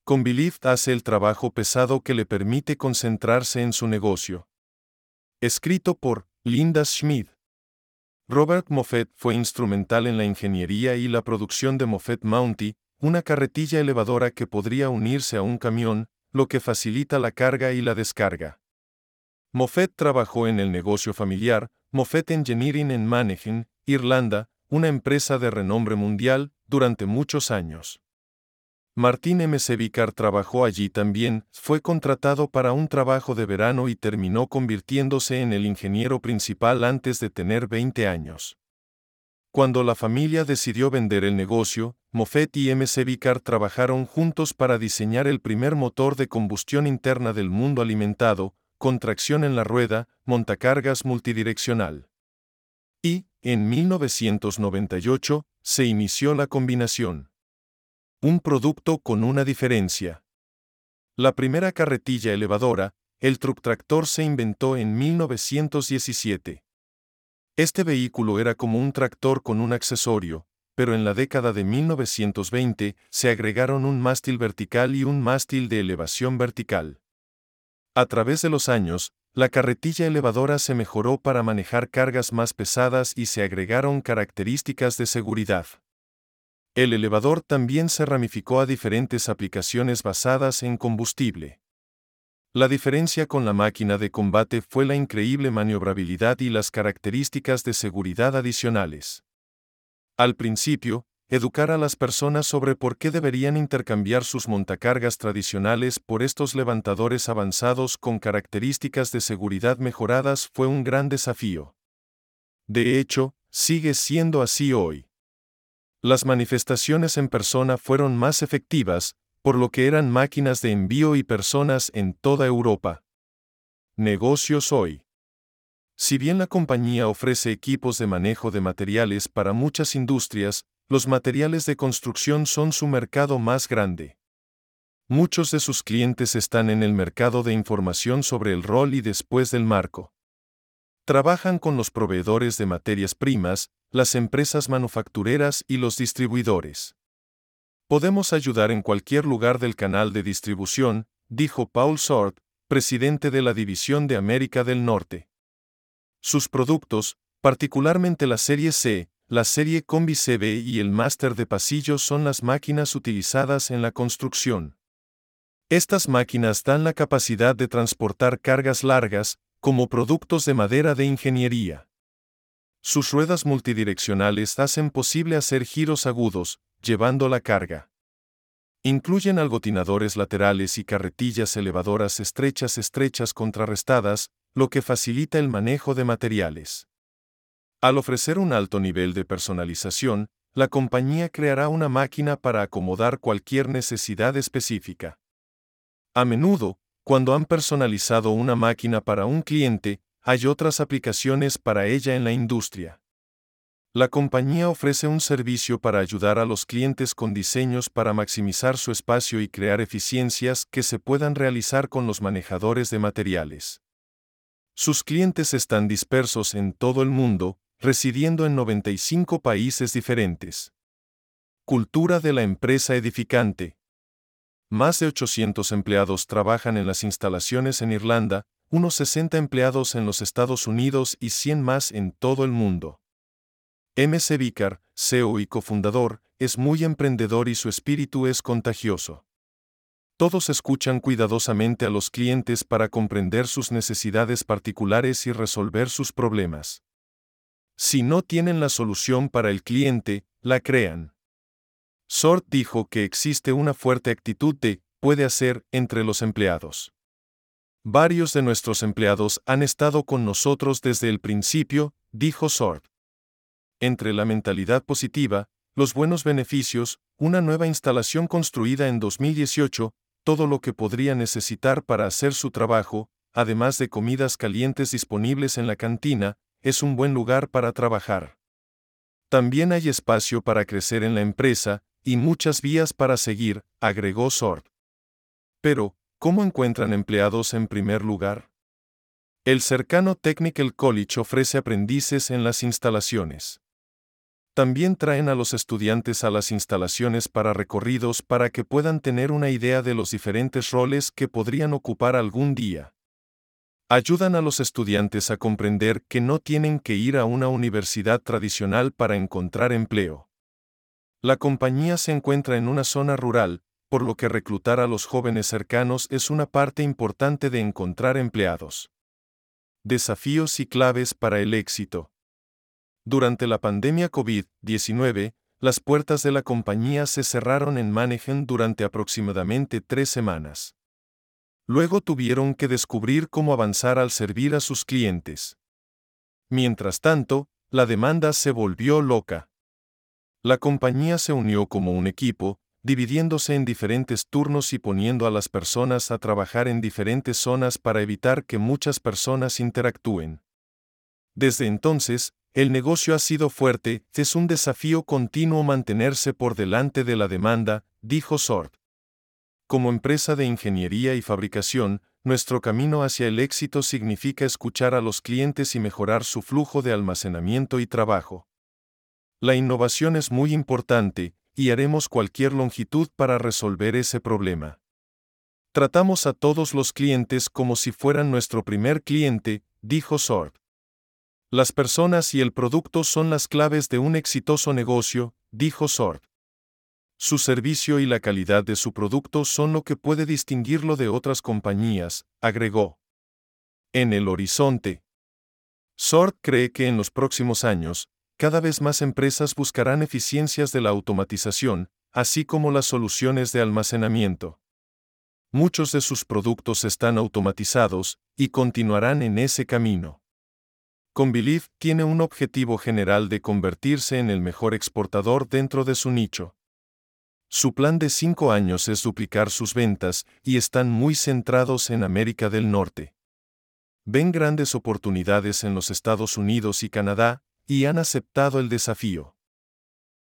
Conbelieve hace el trabajo pesado que le permite concentrarse en su negocio. Escrito por Linda Schmid. Robert Moffett fue instrumental en la ingeniería y la producción de Moffett Mountie, una carretilla elevadora que podría unirse a un camión, lo que facilita la carga y la descarga. Moffett trabajó en el negocio familiar, Moffett Engineering en Mannheim, Irlanda, una empresa de renombre mundial, durante muchos años. Martin M. Vickar trabajó allí también, fue contratado para un trabajo de verano y terminó convirtiéndose en el ingeniero principal antes de tener 20 años. Cuando la familia decidió vender el negocio, Moffett y M. Vickar trabajaron juntos para diseñar el primer motor de combustión interna del mundo alimentado, con tracción en la rueda, montacargas multidireccional. Y, en 1998, se inició la combinación. Un producto con una diferencia. La primera carretilla elevadora, el truck tractor, se inventó en 1917. Este vehículo era como un tractor con un accesorio, pero en la década de 1920 se agregaron un mástil vertical y un mástil de elevación vertical. A través de los años, la carretilla elevadora se mejoró para manejar cargas más pesadas y se agregaron características de seguridad. El elevador también se ramificó a diferentes aplicaciones basadas en combustible. La diferencia con la máquina de combate fue la increíble maniobrabilidad y las características de seguridad adicionales. Al principio, educar a las personas sobre por qué deberían intercambiar sus montacargas tradicionales por estos levantadores avanzados con características de seguridad mejoradas fue un gran desafío. De hecho, sigue siendo así hoy. Las manifestaciones en persona fueron más efectivas, por lo que eran máquinas de envío y personas en toda Europa. Negocios hoy. Si bien la compañía ofrece equipos de manejo de materiales para muchas industrias, los materiales de construcción son su mercado más grande. Muchos de sus clientes están en el mercado de información sobre el rol y después del marco. Trabajan con los proveedores de materias primas, las empresas manufactureras y los distribuidores. Podemos ayudar en cualquier lugar del canal de distribución, dijo Paul Sort, presidente de la División de América del Norte. Sus productos, particularmente la serie C, la serie Combi CB y el máster de pasillo, son las máquinas utilizadas en la construcción. Estas máquinas dan la capacidad de transportar cargas largas, como productos de madera de ingeniería. Sus ruedas multidireccionales hacen posible hacer giros agudos, llevando la carga. Incluyen algotinadores laterales y carretillas elevadoras estrechas contrarrestadas, lo que facilita el manejo de materiales. Al ofrecer un alto nivel de personalización, la compañía creará una máquina para acomodar cualquier necesidad específica. A menudo, cuando han personalizado una máquina para un cliente, hay otras aplicaciones para ella en la industria. La compañía ofrece un servicio para ayudar a los clientes con diseños para maximizar su espacio y crear eficiencias que se puedan realizar con los manejadores de materiales. Sus clientes están dispersos en todo el mundo, residiendo en 95 países diferentes. Cultura de la empresa edificante. Más de 800 empleados trabajan en las instalaciones en Irlanda, unos 60 empleados en los Estados Unidos y 100 más en todo el mundo. M. Vickar, CEO y cofundador, es muy emprendedor y su espíritu es contagioso. Todos escuchan cuidadosamente a los clientes para comprender sus necesidades particulares y resolver sus problemas. Si no tienen la solución para el cliente, la crean. Sort dijo que existe una fuerte actitud de «puede hacer» entre los empleados. Varios de nuestros empleados han estado con nosotros desde el principio, dijo Sort. Entre la mentalidad positiva, los buenos beneficios, una nueva instalación construida en 2018, todo lo que podría necesitar para hacer su trabajo, además de comidas calientes disponibles en la cantina, es un buen lugar para trabajar. También hay espacio para crecer en la empresa, y muchas vías para seguir, agregó Sort. Pero, ¿cómo encuentran empleados en primer lugar? El cercano Technical College ofrece aprendices en las instalaciones. También traen a los estudiantes a las instalaciones para recorridos para que puedan tener una idea de los diferentes roles que podrían ocupar algún día. Ayudan a los estudiantes a comprender que no tienen que ir a una universidad tradicional para encontrar empleo. La compañía se encuentra en una zona rural, por lo que reclutar a los jóvenes cercanos es una parte importante de encontrar empleados. Desafíos y claves para el éxito. Durante la pandemia COVID-19, las puertas de la compañía se cerraron en Mannheim durante aproximadamente 3 semanas. Luego tuvieron que descubrir cómo avanzar al servir a sus clientes. Mientras tanto, la demanda se volvió loca. La compañía se unió como un equipo, dividiéndose en diferentes turnos y poniendo a las personas a trabajar en diferentes zonas para evitar que muchas personas interactúen. Desde entonces, el negocio ha sido fuerte, es un desafío continuo mantenerse por delante de la demanda, dijo Sord. Como empresa de ingeniería y fabricación, nuestro camino hacia el éxito significa escuchar a los clientes y mejorar su flujo de almacenamiento y trabajo. La innovación es muy importante, y haremos cualquier longitud para resolver ese problema. Tratamos a todos los clientes como si fueran nuestro primer cliente, dijo Sord. Las personas y el producto son las claves de un exitoso negocio, dijo Sord. Su servicio y la calidad de su producto son lo que puede distinguirlo de otras compañías, agregó. En el horizonte. Sord cree que en los próximos años, cada vez más empresas buscarán eficiencias de la automatización, así como las soluciones de almacenamiento. Muchos de sus productos están automatizados, y continuarán en ese camino. Conbelieve tiene un objetivo general de convertirse en el mejor exportador dentro de su nicho. Su plan de 5 años es duplicar sus ventas, y están muy centrados en América del Norte. Ven grandes oportunidades en los Estados Unidos y Canadá, y han aceptado el desafío.